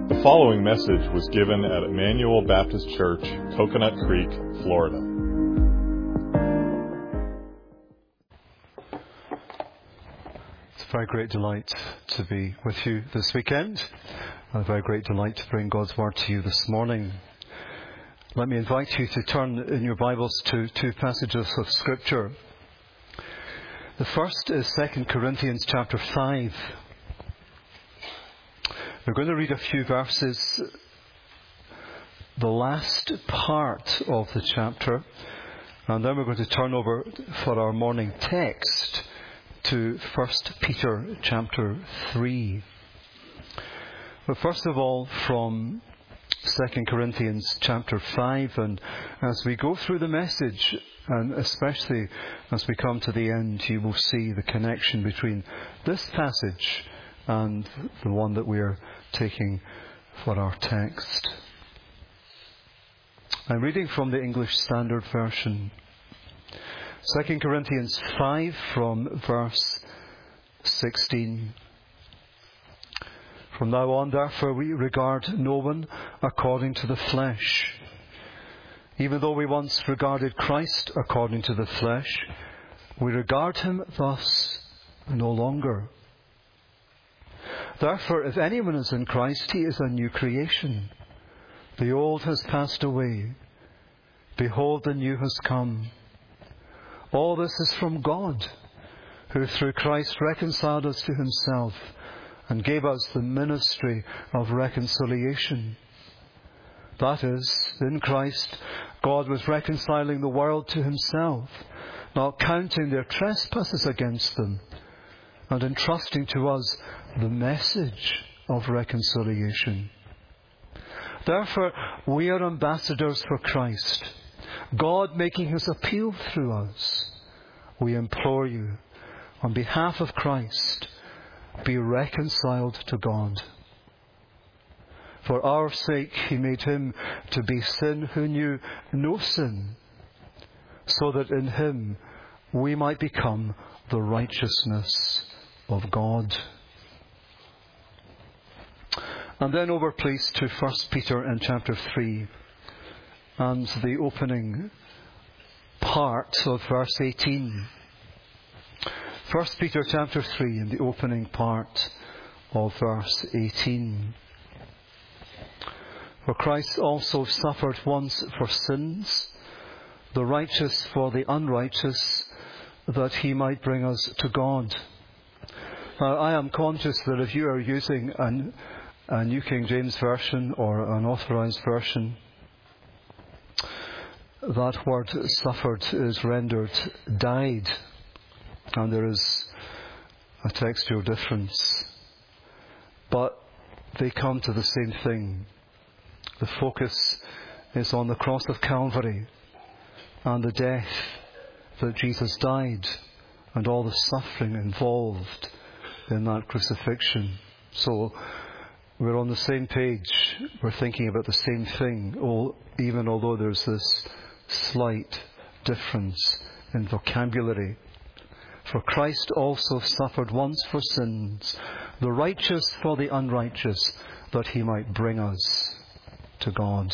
The following message was given at Emmanuel Baptist Church, Coconut Creek, Florida. It's a very great delight to be with you this weekend. A very great delight to bring God's Word to you this morning. Let me invite you to turn in your Bibles to two passages of Scripture. The first is 2 Corinthians chapter 5. We're going to read a few verses, the last part of the chapter, and then we're going to turn over for our morning text to 1 Peter chapter 3. But first of all, from 2 Corinthians chapter 5, and as we go through the message, and especially as we come to the end, you will see the connection between this passage and the one that we are taking for our text. I'm reading from the English Standard Version. 2 Corinthians 5 from verse 16. From now on, therefore, we regard no one according to the flesh. Even though we once regarded Christ according to the flesh, we regard him thus no longer. Therefore, if anyone is in Christ, he is a new creation. The old has passed away. Behold, the new has come. All this is from God, who through Christ reconciled us to himself and gave us the ministry of reconciliation. That is, in Christ, God was reconciling the world to himself, not counting their trespasses against them, and entrusting to us the message of reconciliation. Therefore, we are ambassadors for Christ, God making his appeal through us. We implore you, on behalf of Christ, be reconciled to God. For our sake he made him to be sin who knew no sin, so that in him we might become the righteousness of God. And then over, please, to 1 Peter in chapter 3 and the opening part of verse 18. 1 Peter chapter 3 and the opening part of verse 18. For Christ also suffered once for sins, the righteous for the unrighteous, that he might bring us to God. Now, I am conscious that if you are using a New King James Version or an Authorized Version, that word suffered is rendered died, and there is a textual difference. But they come to the same thing. The focus is on the cross of Calvary and the death that Jesus died and all the suffering involved in that crucifixion. So we're on the same page. We're thinking about the same thing, even although there's this slight difference in vocabulary. For Christ also suffered once for sins, the righteous for the unrighteous, that he might bring us to God.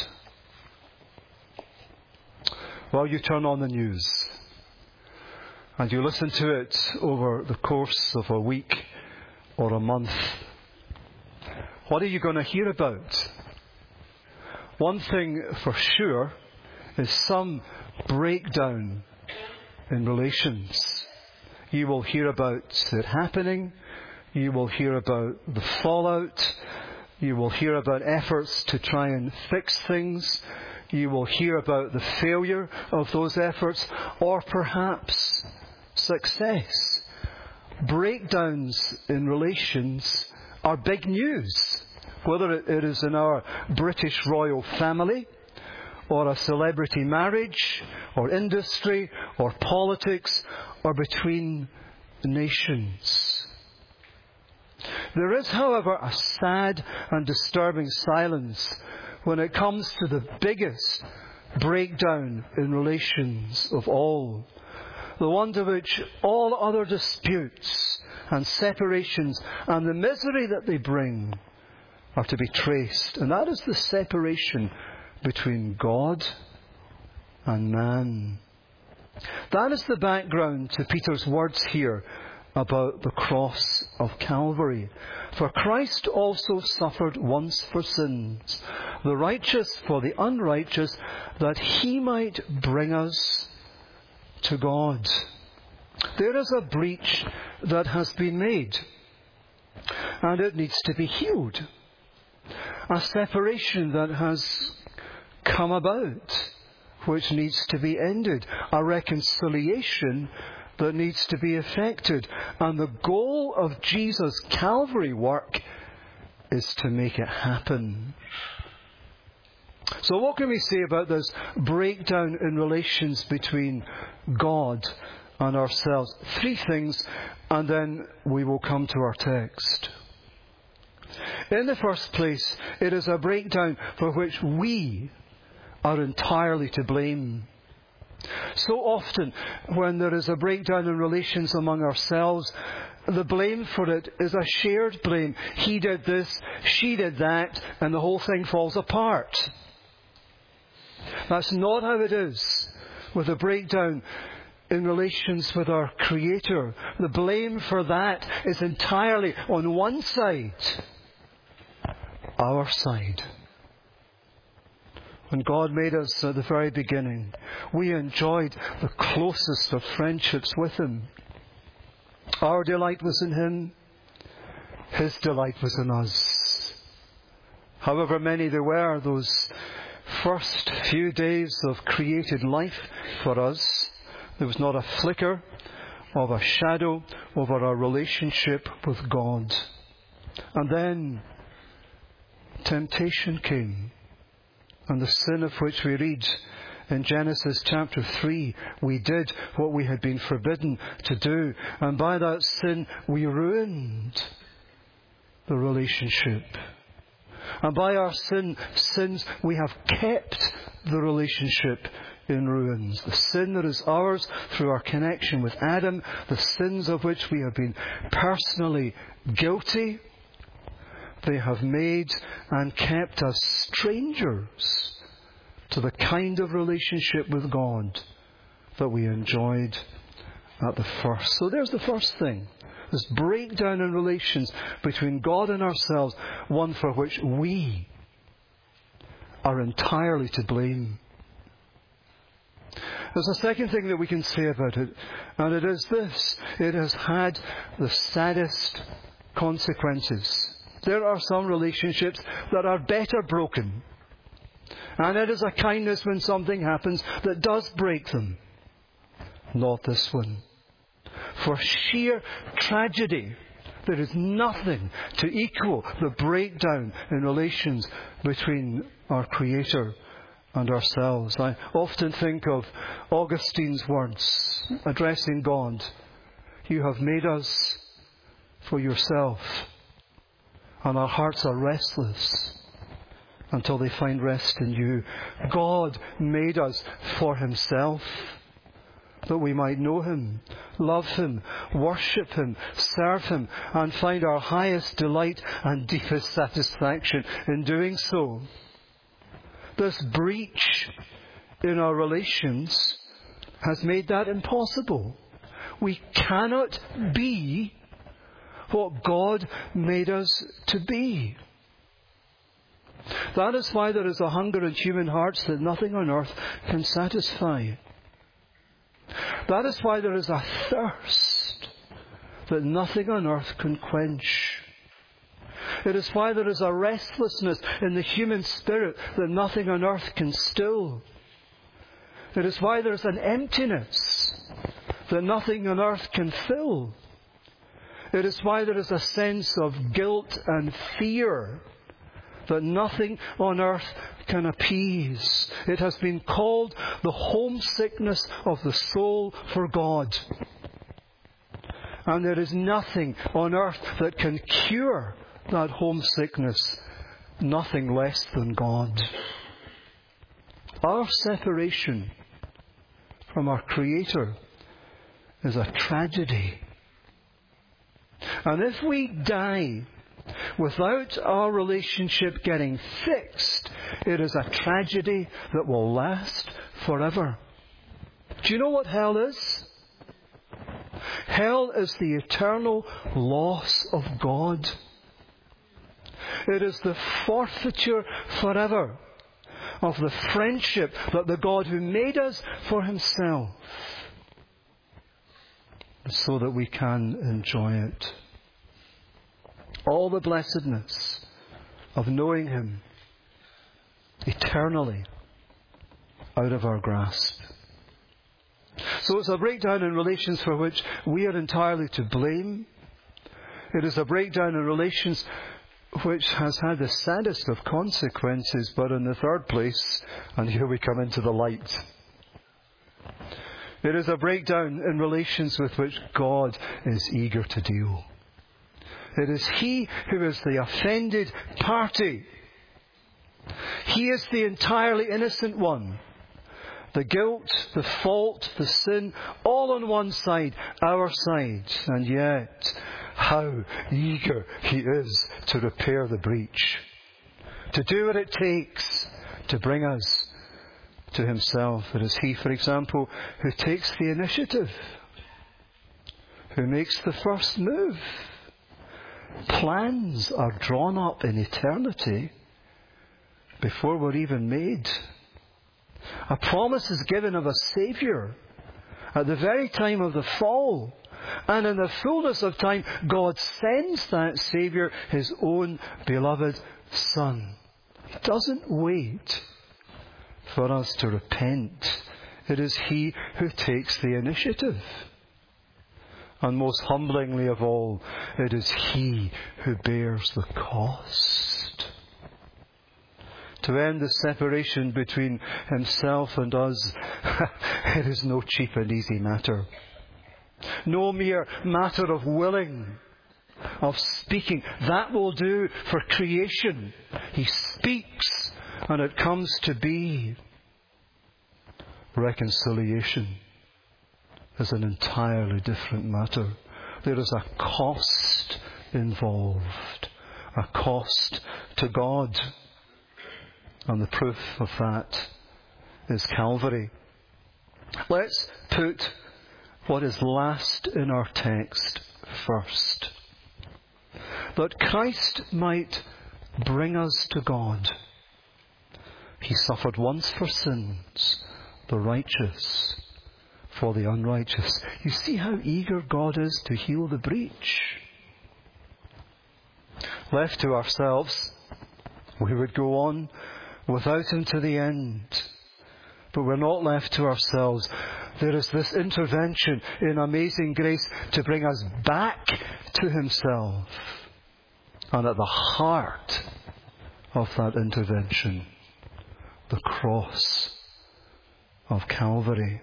Well, you turn on the news and you listen to it over the course of a week or a month. What are you going to hear about? One thing for sure is some breakdown in relations. You will hear about it happening. You will hear about the fallout. You will hear about efforts to try and fix things. You will hear about the failure of those efforts, or perhaps success. Breakdowns in relations are big news, whether it is in our British royal family, or a celebrity marriage, or industry, or politics, or between nations. There is, however, a sad and disturbing silence when it comes to the biggest breakdown in relations of all, the one to which all other disputes and separations and the misery that they bring are to be traced. And that is the separation between God and man. That is the background to Peter's words here about the cross of Calvary. For Christ also suffered once for sins, the righteous for the unrighteous, that he might bring us to God. There is a breach that has been made, and it needs to be healed. A separation that has come about, which needs to be ended. A reconciliation that needs to be effected. And the goal of Jesus' Calvary work is to make it happen. So what can we say about this breakdown in relations between God and ourselves? 3 things, and then we will come to our text. In the first place, it is a breakdown for which we are entirely to blame. So often, when there is a breakdown in relations among ourselves, the blame for it is a shared blame. He did this, she did that, and the whole thing falls apart. That's not how it is with a breakdown in relations with our Creator. The blame for that is entirely on one side, our side. When God made us at the very beginning, we enjoyed the closest of friendships with Him. Our delight was in Him. His delight was in us. However many there were, those first few days of created life for us, there was not a flicker of a shadow over our relationship with God. And then temptation came. And the sin of which we read in Genesis chapter 3, we did what we had been forbidden to do. And by that sin, we ruined the relationship. And by our sins, we have kept the relationship in ruins. The sin that is ours through our connection with Adam, the sins of which we have been personally guilty, they have made and kept us strangers to the kind of relationship with God that we enjoyed at the first. So there's the first thing. This breakdown in relations between God and ourselves, one for which we are entirely to blame. There's a second thing that we can say about it, and it is this. It has had the saddest consequences. There are some relationships that are better broken. And it is a kindness when something happens that does break them. Not this one. For sheer tragedy, there is nothing to equal the breakdown in relations between our Creator and ourselves. I often think of Augustine's words addressing God. You have made us for yourself. And our hearts are restless until they find rest in you. God made us for Himself, that we might know Him, love Him, worship Him, serve Him, and find our highest delight and deepest satisfaction in doing so. This breach in our relations has made that impossible. We cannot be what God made us to be. That is why there is a hunger in human hearts that nothing on earth can satisfy. That is why there is a thirst that nothing on earth can quench. It is why there is a restlessness in the human spirit that nothing on earth can still. It is why there is an emptiness that nothing on earth can fill. It is why there is a sense of guilt and fear that nothing on earth can appease. It has been called the homesickness of the soul for God. And there is nothing on earth that can cure that homesickness, nothing less than God. Our separation from our Creator is a tragedy. And if we die without our relationship getting fixed, it is a tragedy that will last forever. Do you know what hell is? Hell is the eternal loss of God. It is the forfeiture forever of the friendship that the God who made us for Himself, so that we can enjoy it. All the blessedness of knowing Him eternally out of our grasp. So it's a breakdown in relations for which we are entirely to blame. It is a breakdown in relations which has had the saddest of consequences, but in the third place, and here we come into the light, it is a breakdown in relations with which God is eager to deal. It is He who is the offended party. He is the entirely innocent one. The guilt, the fault, the sin, all on one side, our side. And yet, how eager He is to repair the breach. To do what it takes to bring us to Himself. It is He, for example, who takes the initiative. Who makes the first move. Plans are drawn up in eternity before we're even made. A promise is given of a Saviour at the very time of the fall. And in the fullness of time, God sends that Saviour, His own beloved Son. He doesn't wait for us to repent. It is He who takes the initiative. And most humblingly of all, it is He who bears the cost. To end the separation between Himself and us, it is no cheap and easy matter. No mere matter of willing, of speaking. That will do for creation. He speaks and it comes to be. Reconciliation is an entirely different matter. There is a cost involved. A cost to God. And the proof of that is Calvary. Let's put what is last in our text first. That Christ might bring us to God. He suffered once for sins, the righteous for the unrighteous. You see how eager God is to heal the breach. Left to ourselves, we would go on without Him to the end. But we're not left to ourselves. There is this intervention in amazing grace to bring us back to Himself. And at the heart of that intervention, the cross of Calvary.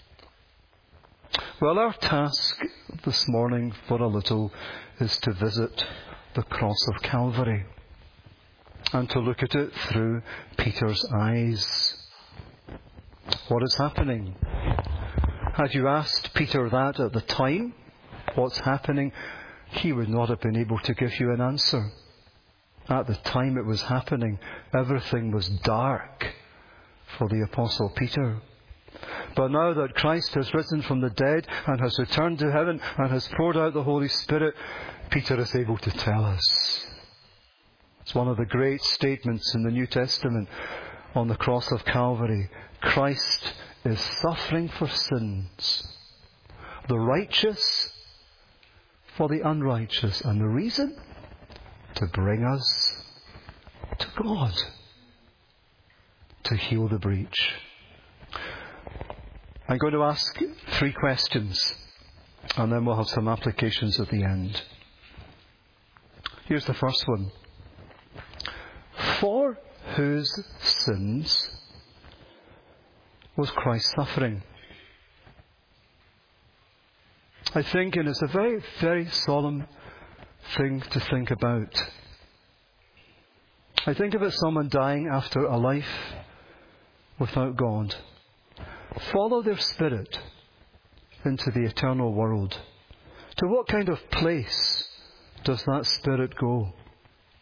Well, our task this morning for a little is to visit the cross of Calvary and to look at it through Peter's eyes. What is happening? Had you asked Peter that at the time, what's happening, he would not have been able to give you an answer. At the time it was happening, everything was dark for the Apostle Peter. But now that Christ has risen from the dead and has returned to heaven and has poured out the Holy Spirit, Peter is able to tell us. It's one of the great statements in the New Testament on the cross of Calvary. Christ is suffering for sins, the righteous for the unrighteous. And the reason? To bring us to God, to heal the breach. I'm going to ask 3 questions, and then we'll have some applications at the end. Here's the first one. For whose sins was Christ suffering? I think, and it's a very, very solemn thing to think about. I think of it as someone dying after a life without God. Follow their spirit into the eternal world. To what kind of place does that spirit go?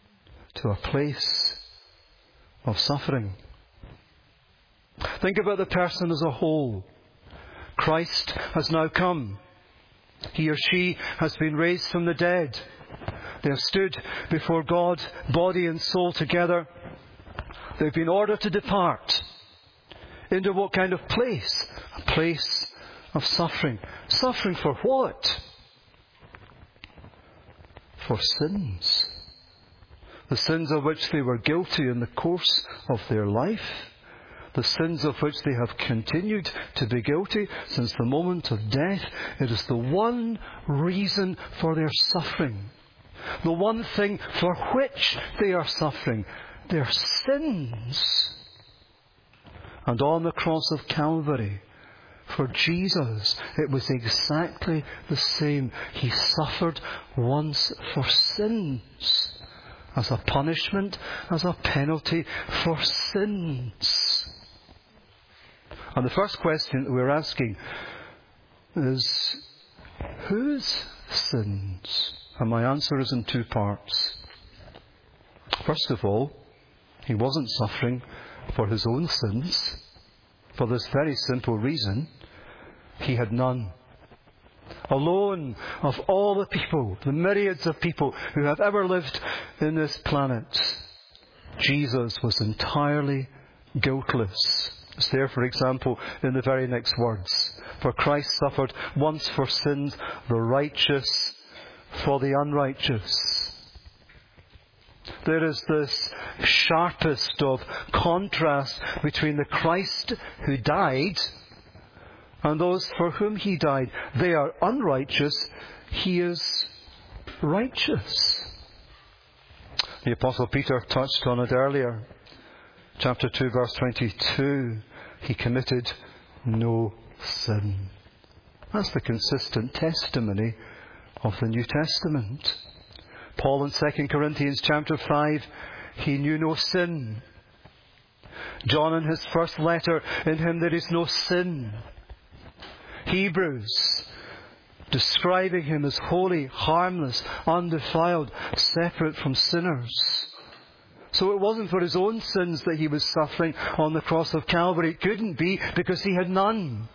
to a place of suffering. Think about the person as a whole. Christ has now come. He or she has been raised from the dead. They have stood before God, body and soul together. They've been ordered to depart. Into what kind of place? A place of suffering. Suffering for what? For sins. The sins of which they were guilty in the course of their life. The sins of which they have continued to be guilty since the moment of death. It is the one reason for their suffering. The one thing for which they are suffering. Their sins. And on the cross of Calvary, for Jesus, it was exactly the same. He suffered once for sins. As a punishment, as a penalty for sins. And the first question that we're asking is, whose sins? And my answer is in two parts. First of all, he wasn't suffering for his own sins. For this very simple reason, he had none. Alone of all the people, the myriads of people who have ever lived in this planet, Jesus was entirely guiltless. It's there, for example, in the very next words. For Christ suffered once for sins, the righteous for the unrighteous. There is this sharpest of contrast between the Christ who died and those for whom he died. They are unrighteous. He is righteous. The Apostle Peter touched on it earlier. Chapter 2, verse 22. He committed no sin. That's the consistent testimony of the New Testament. Paul in 2 Corinthians chapter 5, he knew no sin. John in his first letter, in him there is no sin. Hebrews, describing him as holy, harmless, undefiled, separate from sinners. So it wasn't for his own sins that he was suffering on the cross of Calvary. It couldn't be, because he had none.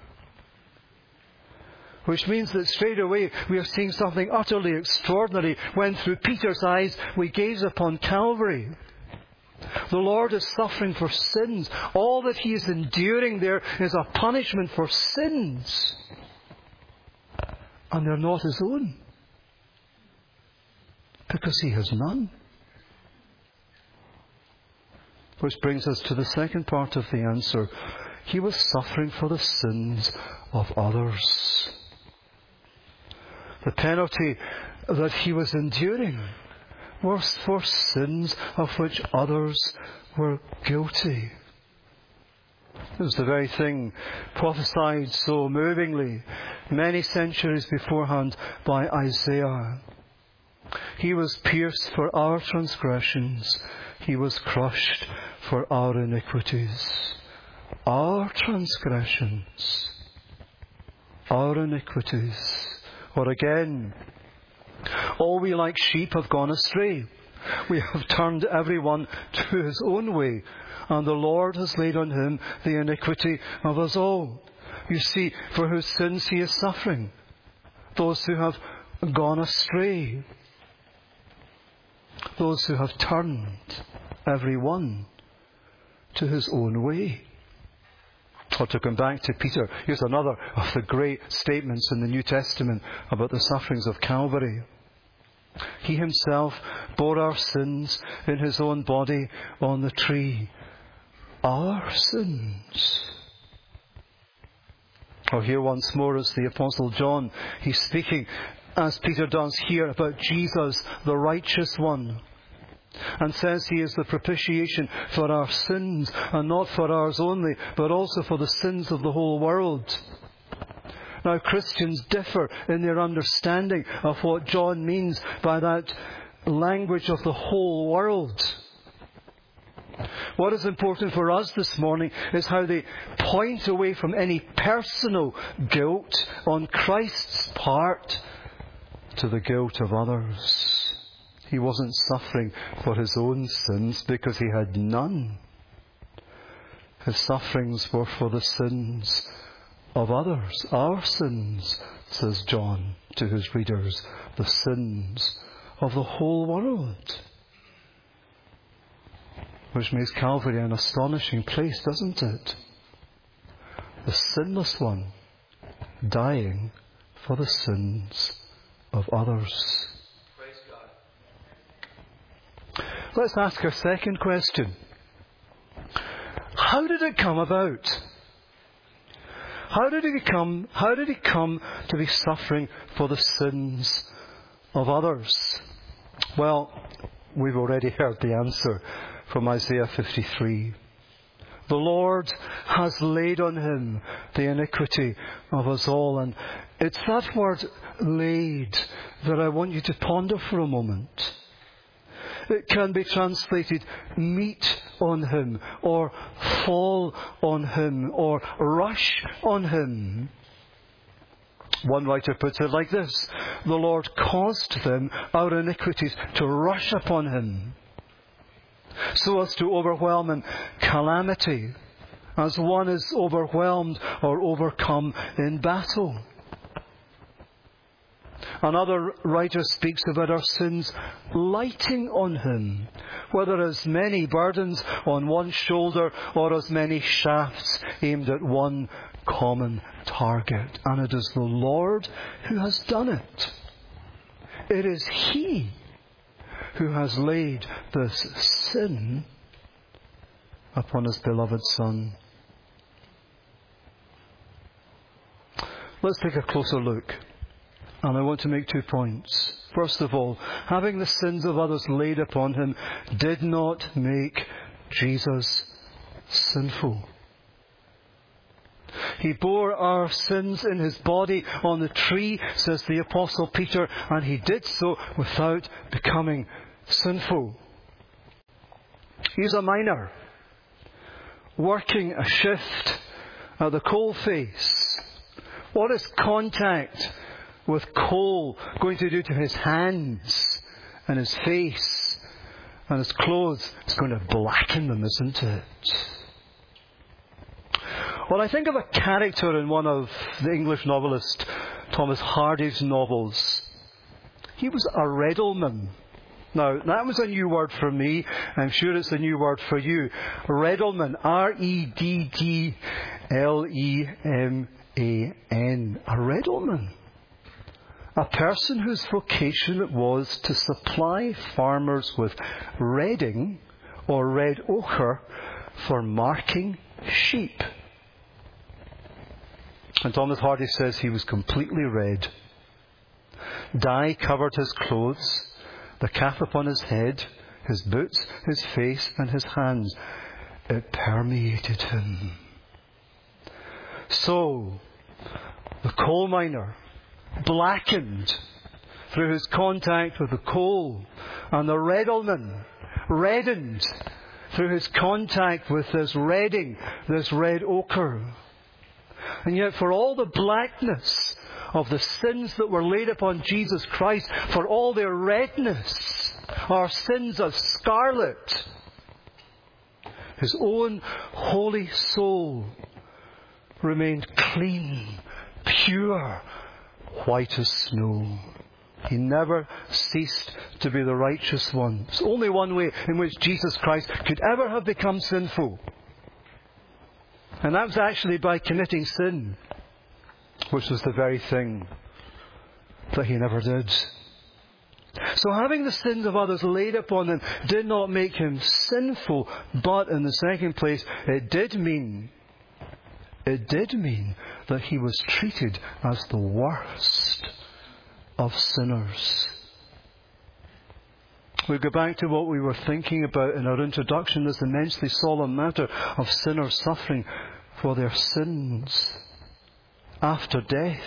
Which means that straight away we are seeing something utterly extraordinary when through Peter's eyes we gaze upon Calvary. The Lord is suffering for sins. All that he is enduring there is a punishment for sins. And they're not his own. Because he has none. Which brings us to the second part of the answer. He was suffering for the sins of others. The penalty that he was enduring was for sins of which others were guilty. It was the very thing prophesied so movingly many centuries beforehand by Isaiah. He was pierced for our transgressions. He was crushed for our iniquities. Our transgressions. Our iniquities. Or again, all we like sheep have gone astray. We have turned everyone to his own way, and the Lord has laid on him the iniquity of us all. You see, for whose sins he is suffering. Those who have gone astray. Those who have turned everyone to his own way. Or to come back to Peter, here's another of the great statements in the New Testament about the sufferings of Calvary. He himself bore our sins in his own body on the tree. Our sins. Or here once more is the Apostle John. He's speaking, as Peter does here, about Jesus, the righteous one. And says he is the propitiation for our sins, and not for ours only, but also for the sins of the whole world. Now, Christians differ in their understanding of what John means by that language of the whole world. What is important for us this morning is how they point away from any personal guilt on Christ's part to the guilt of others. He wasn't suffering for his own sins because he had none. His sufferings were for the sins of others. Our sins, says John to his readers, the sins of the whole world. Which makes Calvary an astonishing place, doesn't it? The sinless one dying for the sins of others. Praise God. Let's ask our second question. How did it come about? How did he come to be suffering for the sins of others? Well, we've already heard the answer from Isaiah 53. The Lord has laid on him the iniquity of us all. And it's that word laid that I want you to ponder for a moment. It can be translated meet on him, or fall on him, or rush on him. One writer puts it like this: the Lord caused them, our iniquities, to rush upon him, so as to overwhelm in calamity, as one is overwhelmed or overcome in battle. Another writer speaks about our sins lighting on him, whether as many burdens on one shoulder or as many shafts aimed at one common target. And it is the Lord who has done it. It is He who has laid this sin upon His beloved Son. Let's take a closer look. And I want to make 2 points. First of all, having the sins of others laid upon him did not make Jesus sinful. He bore our sins in his body on the tree, says the Apostle Peter, and he did so without becoming sinful. He's a miner, working a shift at the coalface. What is contact with coal going to do to his hands and his face and his clothes? It's going to blacken them, isn't it? Well, I think of a character in one of the English novelist Thomas Hardy's novels. He was a reddleman. Now, that was a new word for me. I'm sure it's a new word for you. Reddleman. R-E-D-D-L-E-M-A-N. A reddleman. A person whose vocation it was to supply farmers with redding or red ochre for marking sheep. And Thomas Hardy says he was completely red. Dye covered his clothes, the cap upon his head, his boots, his face, and his hands. It permeated him. So, the coal miner, blackened through his contact with the coal, and the reddleman, reddened through his contact with this redding, this red ochre. And yet for all the blackness of the sins that were laid upon Jesus Christ, for all their redness, our sins as scarlet, his own holy soul remained clean, pure, white as snow. He never ceased to be the righteous one. There's only one way in which Jesus Christ could ever have become sinful. And that was actually by committing sin, which was the very thing that he never did. So having the sins of others laid upon him did not make him sinful, but in the second place, it did mean that he was treated as the worst of sinners. We go back to what we were thinking about in our introduction, this immensely solemn matter of sinners suffering for their sins after death,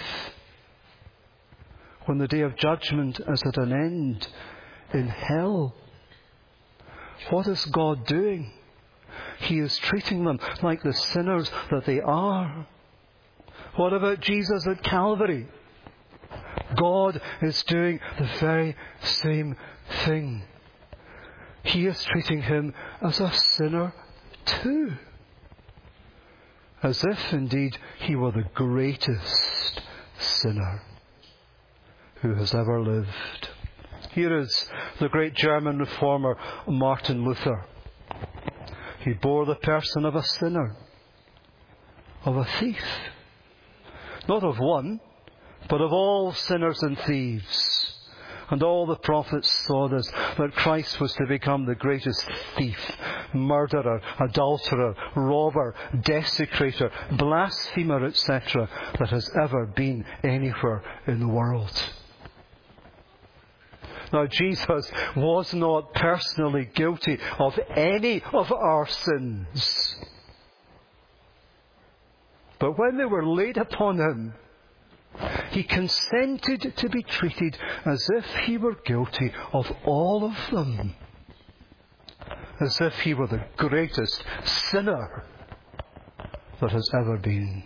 when the day of judgment is at an end in hell. What is God doing? He is treating them like the sinners that they are. What about Jesus at Calvary? God is doing the very same thing. He is treating him as a sinner too. As if, indeed, he were the greatest sinner who has ever lived. Here is the great German reformer Martin Luther. He bore the person of a sinner, of a thief. Not of one, but of all sinners and thieves. And all the prophets saw this, that Christ was to become the greatest thief, murderer, adulterer, robber, desecrator, blasphemer, etc., that has ever been anywhere in the world. Now, Jesus was not personally guilty of any of our sins. But when they were laid upon him, he consented to be treated as if he were guilty of all of them. As if he were the greatest sinner that has ever been.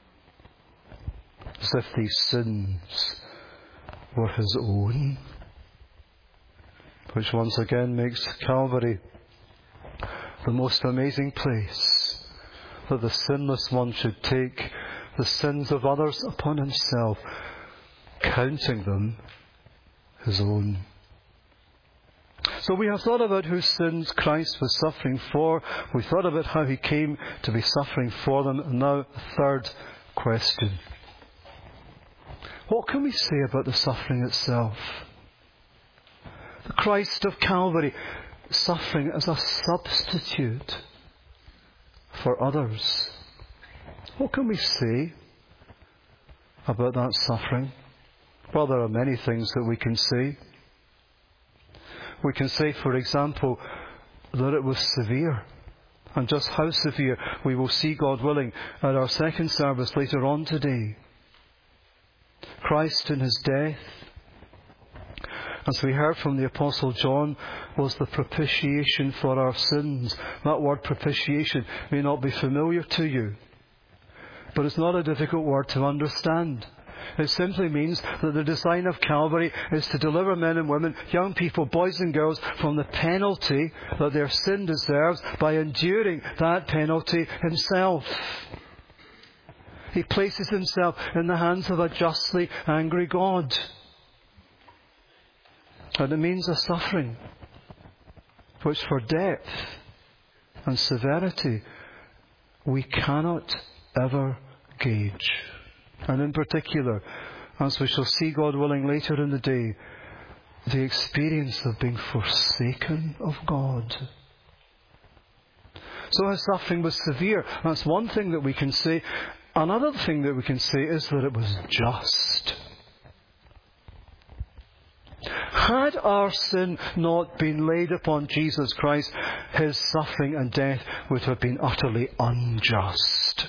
As if these sins were his own. Which once again makes Calvary the most amazing place that the sinless one should take the sins of others upon himself, counting them his own. So we have thought about whose sins Christ was suffering for. We thought about how he came to be suffering for them. And now, a third question. What can we say about the suffering itself? The Christ of Calvary suffering as a substitute for others. What can we say about that suffering? Well, there are many things that we can say. We can say, for example, that it was severe. And just how severe we will see, God willing, at our second service later on today. Christ in his death, as we heard from the Apostle John, was the propitiation for our sins. That word propitiation may not be familiar to you, but it's not a difficult word to understand. It simply means that the design of Calvary is to deliver men and women, young people, boys and girls, from the penalty that their sin deserves by enduring that penalty himself. He places himself in the hands of a justly angry God. And it means a suffering which for depth and severity we cannot ever gauge. And in particular, as we shall see, God willing, later in the day, the experience of being forsaken of God. So his suffering was severe. That's one thing that we can say. Another thing that we can say is that it was just. Had our sin not been laid upon Jesus Christ, his suffering and death would have been utterly unjust.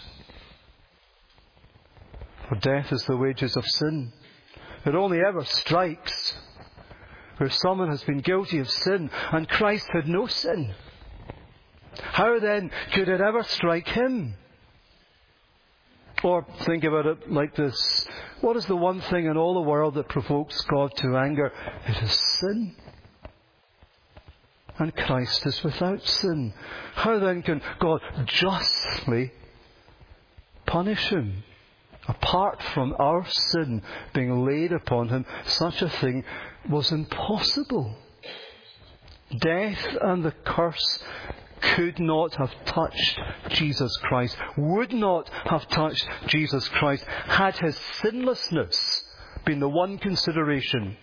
For death is the wages of sin. It only ever strikes where someone has been guilty of sin and Christ had no sin. How then could it ever strike him? Or think about it like this. What is the one thing in all the world that provokes God to anger? It is sin. And Christ is without sin. How then can God justly punish him? Apart from our sin being laid upon him, such a thing was impossible. Death and the curse could not have touched Jesus Christ, would not have touched Jesus Christ, had his sinlessness been the one consideration.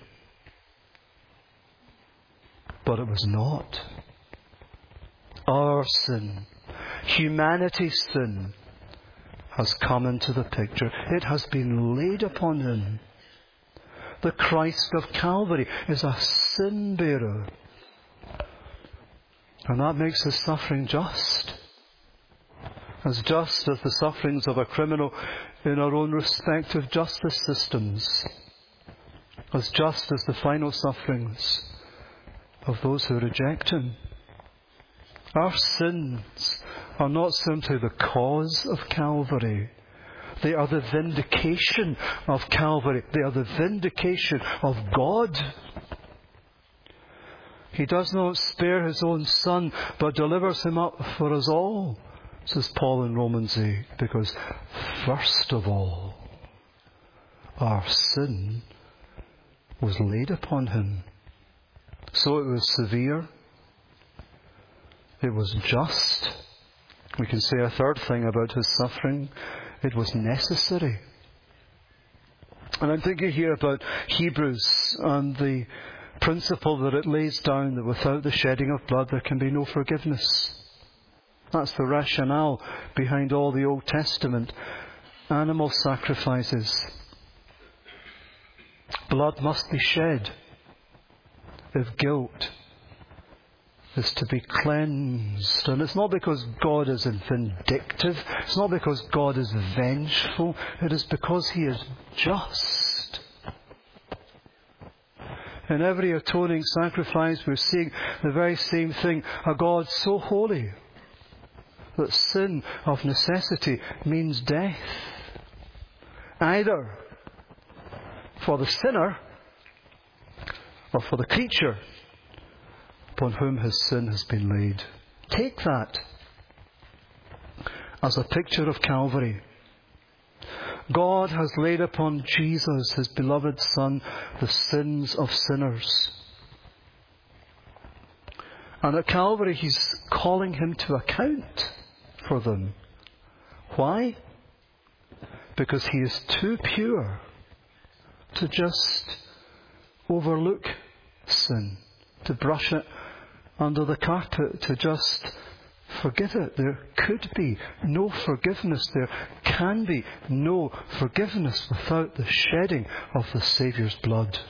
But it was not. Our sin, humanity's sin, has come into the picture. It has been laid upon him. The Christ of Calvary is a sin bearer. And that makes his suffering just. As just as the sufferings of a criminal in our own respective justice systems. As just as the final sufferings of those who reject him. Our sins are not simply the cause of Calvary. They are the vindication of Calvary. They are the vindication of God. He does not spare His own Son, but delivers Him up for us all, says Paul in Romans 8, because first of all, our sin was laid upon Him. So it was severe. It was just. We can say a third thing about His suffering. It was necessary. And I'm thinking here about Hebrews and the principle that it lays down that without the shedding of blood there can be no forgiveness. That's the rationale behind all the Old Testament animal sacrifices. Blood must be shed if guilt is to be cleansed. And it's not because God is vindictive. It's not because God is vengeful. It is because He is just. In every atoning sacrifice we're seeing the very same thing. A God so holy that sin of necessity means death. Either for the sinner or for the creature upon whom his sin has been laid. Take that as a picture of Calvary. God has laid upon Jesus, His beloved Son, the sins of sinners. And at Calvary He's calling Him to account for them. Why? Because He is too pure to just overlook sin, to brush it under the carpet, to just forget it. There could be no forgiveness. There can be no forgiveness without the shedding of the Saviour's blood.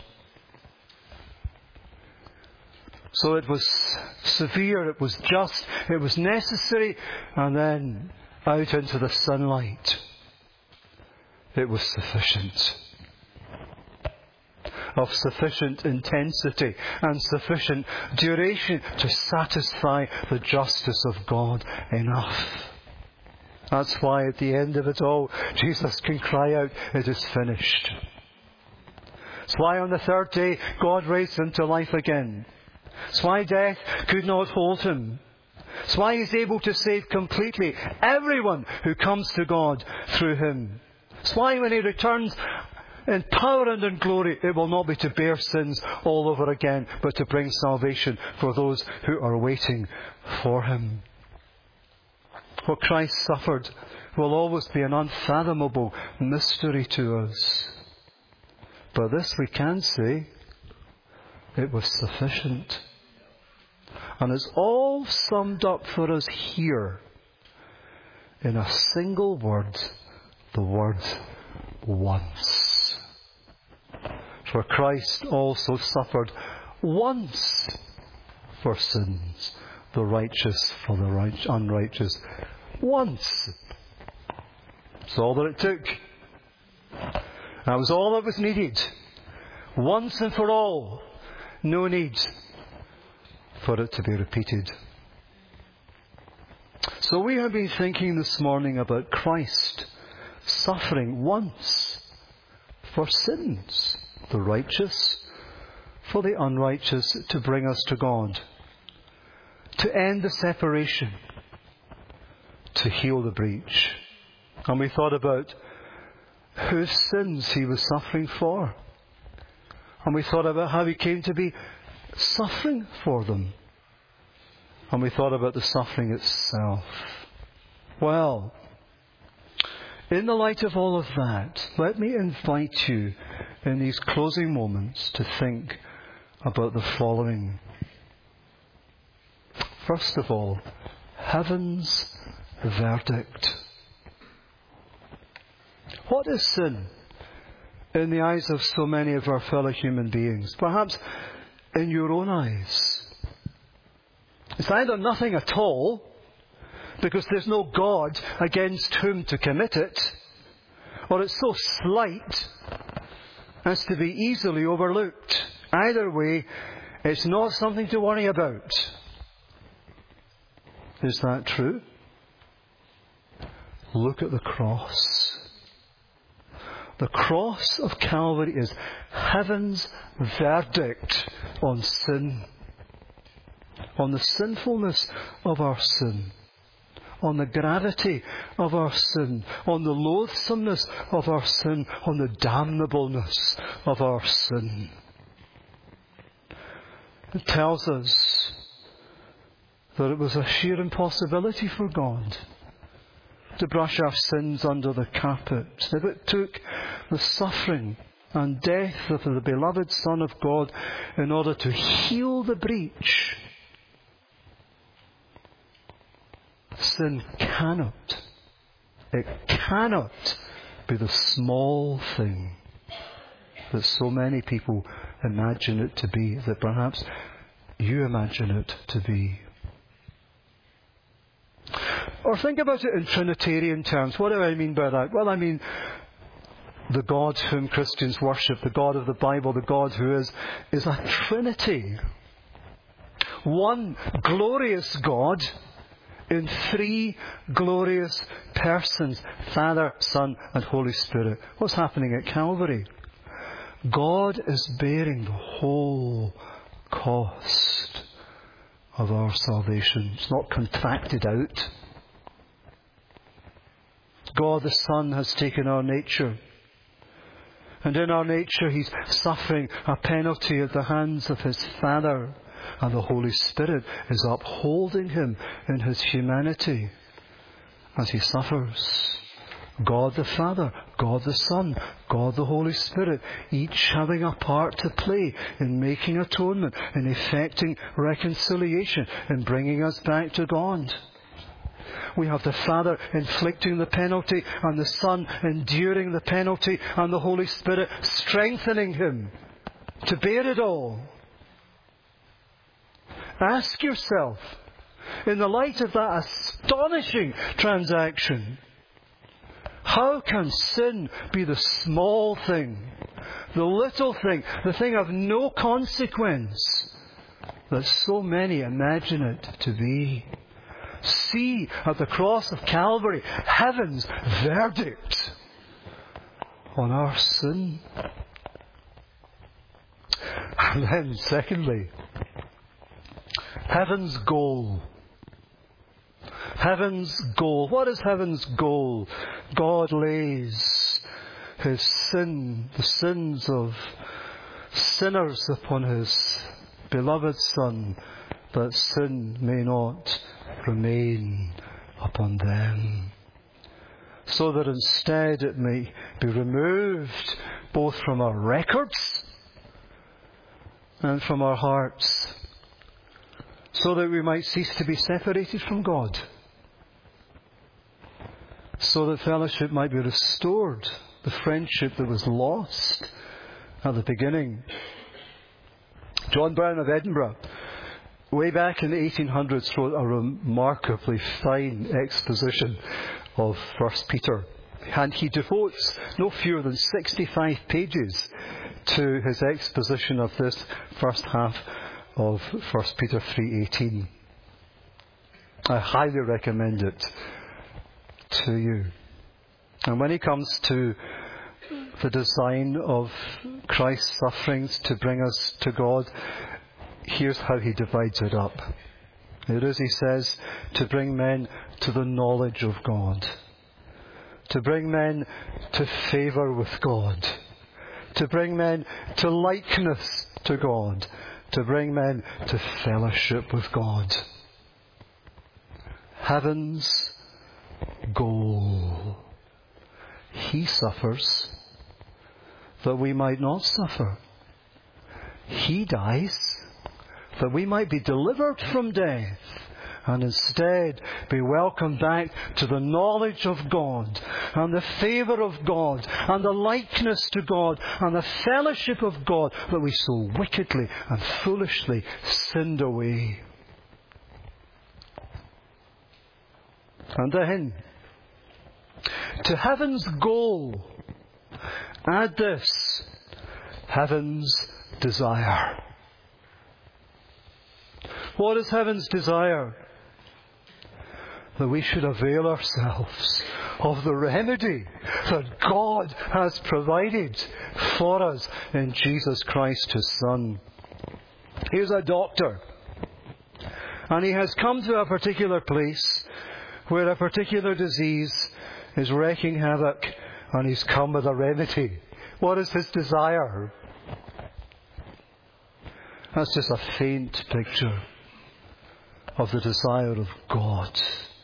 So it was severe, it was just, it was necessary, and then out into the sunlight. It was sufficient. Of sufficient intensity and sufficient duration to satisfy the justice of God enough. That's why at the end of it all, Jesus can cry out, "It is finished." That's why on the third day, God raised Him to life again. That's why death could not hold Him. That's why He's able to save completely everyone who comes to God through Him. That's why when He returns in power and in glory, it will not be to bear sins all over again, but to bring salvation for those who are waiting for Him. What Christ suffered will always be an unfathomable mystery to us. But this we can say, it was sufficient. And it's all summed up for us here in a single word, the word once. For Christ also suffered once for sins, the righteous for the unrighteous. Once. That's all that it took. That was all that was needed. Once and for all. No need for it to be repeated. So we have been thinking this morning about Christ suffering once for sins, the righteous for the unrighteous, to bring us to God, to end the separation, to heal the breach. And we thought about whose sins He was suffering for. And we thought about how He came to be suffering for them. And we thought about the suffering itself. Well, in the light of all of that, let me invite you in these closing moments to think about the following. First of all, heaven's verdict. What is sin in the eyes of so many of our fellow human beings? Perhaps in your own eyes. It's either nothing at all, because there's no God against whom to commit it, or it's so slight as to be easily overlooked. Either way, it's not something to worry about. Is that true? Look at the cross. The cross of Calvary is heaven's verdict on sin, on the sinfulness of our sin, on the gravity of our sin, on the loathsomeness of our sin, on the damnableness of our sin. It tells us that it was a sheer impossibility for God to brush our sins under the carpet. If it took the suffering and death of the beloved Son of God in order to heal the breach, sin cannot be the small thing that so many people imagine it to be, that perhaps you imagine it to be. Or think about it in Trinitarian terms. What do I mean by that? Well, I mean the God whom Christians worship, the God of the Bible, the God who is a Trinity. One glorious God in three glorious persons, Father, Son, and Holy Spirit. What's happening at Calvary? God is bearing the whole cost of our salvation. It's not contracted out. God the Son has taken our nature. And in our nature He's suffering a penalty at the hands of His Father. And the Holy Spirit is upholding Him in His humanity as He suffers. God the Father, God the Son, God the Holy Spirit, each having a part to play in making atonement, in effecting reconciliation, in bringing us back to God. We have the Father inflicting the penalty, and the Son enduring the penalty, and the Holy Spirit strengthening Him to bear it all. Ask yourself, in the light of that astonishing transaction, how can sin be the small thing, the little thing, the thing of no consequence that so many imagine it to be? See at the cross of Calvary heaven's verdict on our sin. And then, secondly, heaven's goal. Heaven's goal. What is heaven's goal? God lays His sin, the sins of sinners upon His beloved Son, that sin may not remain upon them. So that instead it may be removed both from our records and from our hearts, so that we might cease to be separated from God, so that fellowship might be restored, the friendship that was lost at the beginning. John Brown of Edinburgh, way back in the 1800s, wrote a remarkably fine exposition of 1 Peter. And he devotes no fewer than 65 pages to his exposition of this first half of 1 Peter 3:18. I highly recommend it to you. And when he comes to the design of Christ's sufferings to bring us to God, here's how he divides it up. It is, he says, to bring men to the knowledge of God, to bring men to favour with God, to bring men to likeness to God, to bring men to fellowship with God. Heaven's goal. He suffers that we might not suffer. He dies that we might be delivered from death and instead be welcomed back to the knowledge of God and the favour of God and the likeness to God and the fellowship of God that we so wickedly and foolishly sinned away. And then, to heaven's goal, add this: heaven's desire. What is heaven's desire? that we should avail ourselves of the remedy that God has provided for us in Jesus Christ, His Son. Here's a doctor, and he has come to a particular place where a particular disease is wreaking havoc, and he's come with a remedy. What is his desire? That's just a faint picture of the desire of God.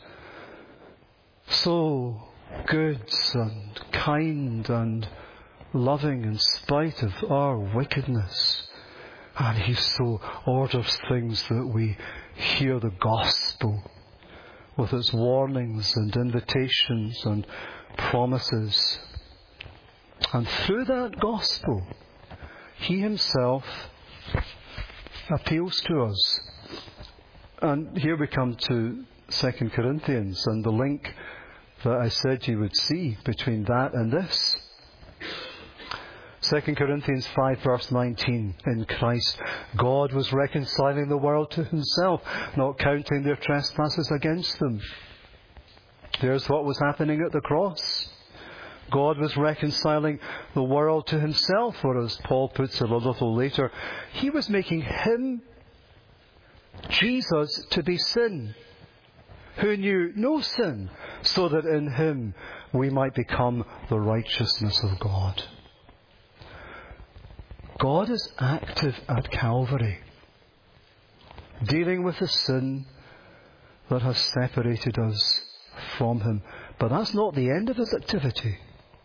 So good and kind and loving in spite of our wickedness. And He so orders things that we hear the gospel with its warnings and invitations and promises. And through that gospel, He Himself appeals to us. And here we come to 2 Corinthians and the link that I said you would see between that and this. 2 Corinthians 5 verse 19, in Christ, God was reconciling the world to Himself, not counting their trespasses against them. There's what was happening at the cross. God was reconciling the world to Himself, or as Paul puts it a little later, He was making Him, Jesus, to be sin, who knew no sin, so that in Him we might become the righteousness of God. God is active at Calvary, dealing with the sin that has separated us from Him. But that's not the end of His activity.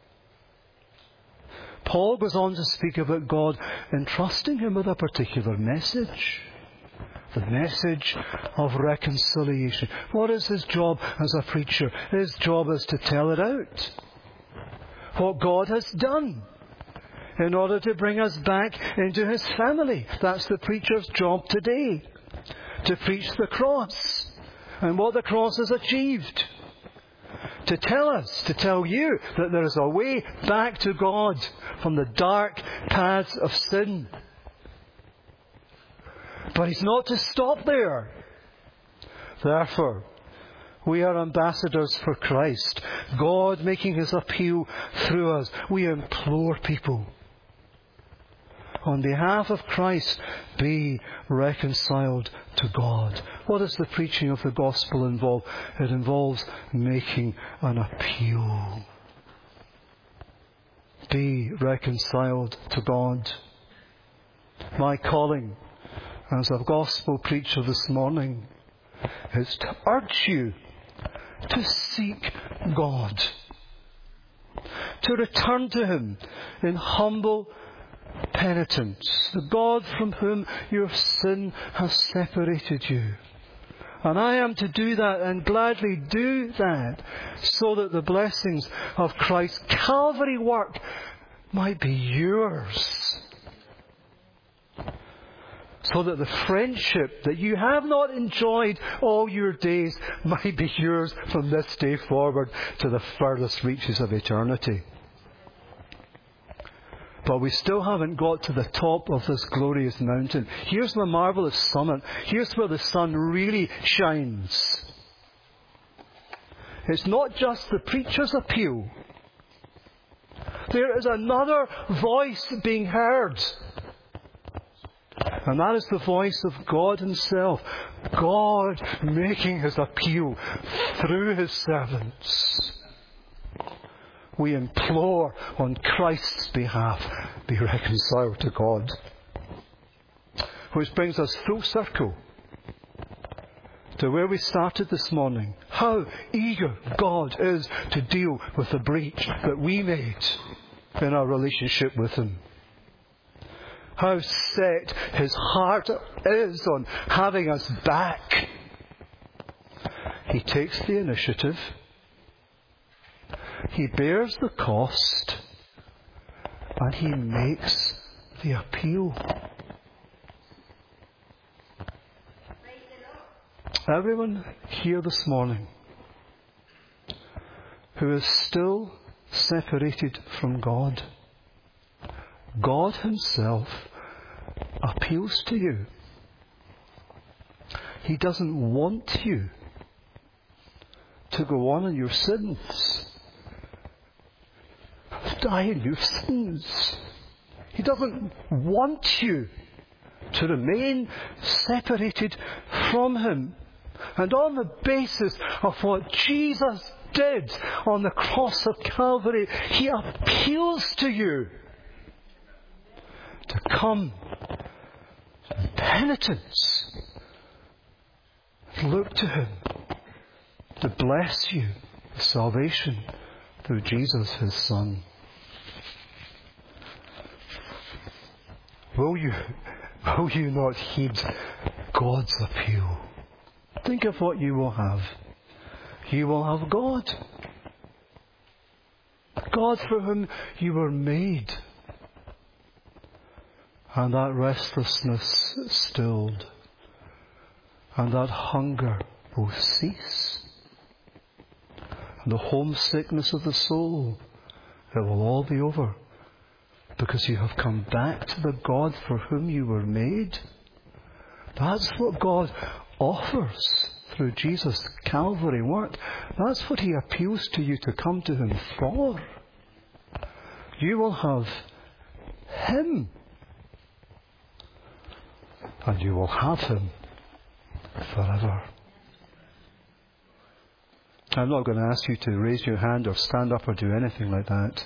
Paul goes on to speak about God entrusting him with a particular message. The message of reconciliation. What is his job as a preacher? His job is to tell it out. What God has done in order to bring us back into His family. That's the preacher's job today. To preach the cross and what the cross has achieved. To tell us, to tell you that there is a way back to God from the dark paths of sin. But He's not to stop there. Therefore, we are ambassadors for Christ. God making His appeal through us. We implore people, on behalf of Christ, be reconciled to God. What does the preaching of the gospel involve? It involves making an appeal. Be reconciled to God. My calling as a gospel preacher this morning is to urge you to seek God, to return to Him in humble penitence, the God from whom your sin has separated you. And I am to do that and gladly do that so that the blessings of Christ's Calvary work might be yours. So that the friendship that you have not enjoyed all your days might be yours from this day forward to the furthest reaches of eternity. But we still haven't got to the top of this glorious mountain. Here's the marvellous summit. Here's where the sun really shines. It's not just the preacher's appeal. There is another voice being heard. And that is the voice of God Himself. God making His appeal through His servants. We implore on Christ's behalf, be reconciled to God. Which brings us full circle to where we started this morning. How eager God is to deal with the breach that we made in our relationship with Him. How set His heart is on having us back. He takes the initiative. He bears the cost, and He makes the appeal. Everyone here this morning who is still separated from God, God Himself appeals to you. He doesn't want you to go on in your sins. Die in your sins. He doesn't want you to remain separated from Him. And on the basis of what Jesus did on the cross of Calvary, He appeals to you to come in penitence. Look to Him to bless you with salvation through Jesus, His Son. Will you not heed God's appeal? Think of what you will have. You will have God. God for whom you were made. And that restlessness stilled. And that hunger will cease. And the homesickness of the soul, it will all be over. Because you have come back to the God for whom you were made. That's what God offers through Jesus' Calvary work. That's what He appeals to you to come to Him for. You will have Him. And you will have Him forever. I'm not going to ask you to raise your hand or stand up or do anything like that.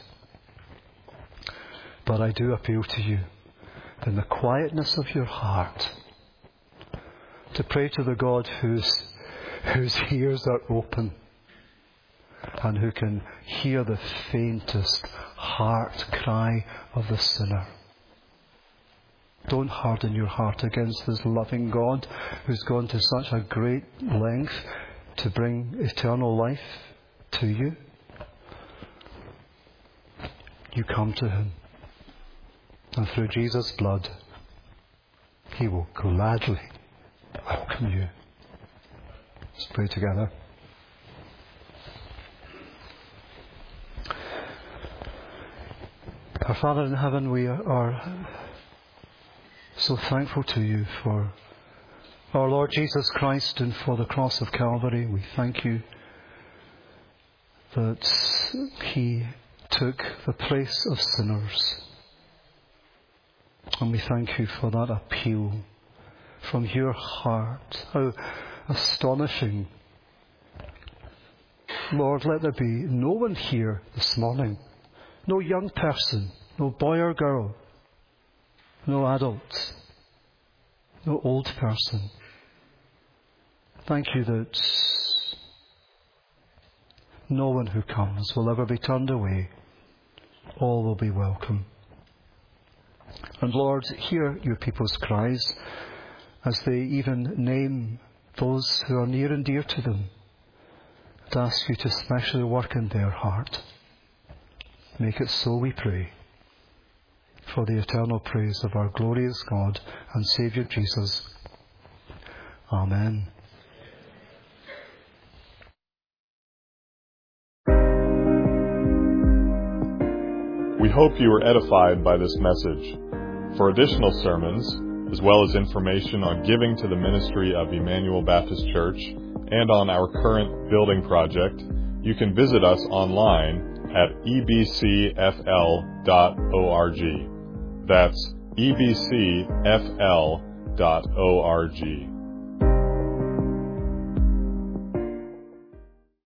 But I do appeal to you in the quietness of your heart to pray to the God whose ears are open and who can hear the faintest heart cry of the sinner. Don't harden your heart against this loving God who's gone to such a great length to bring eternal life to you. You come to Him. And through Jesus' blood, He will gladly welcome you. Let's pray together. Our Father in heaven, we are so thankful to you for our Lord Jesus Christ and for the cross of Calvary. We thank you that He took the place of sinners. And we thank you for that appeal from your heart. How astonishing. Lord, let there be no one here this morning, no young person, no boy or girl, no adult, no old person. Thank you that no one who comes will ever be turned away. All will be welcome. And Lord, hear your people's cries as they even name those who are near and dear to them, and ask you to specially work in their heart. Make it so, we pray, for the eternal praise of our glorious God and Saviour Jesus. Amen. We hope you were edified by this message. For additional sermons, as well as information on giving to the ministry of Emmanuel Baptist Church and on our current building project, you can visit us online at ebcfl.org. That's ebcfl.org.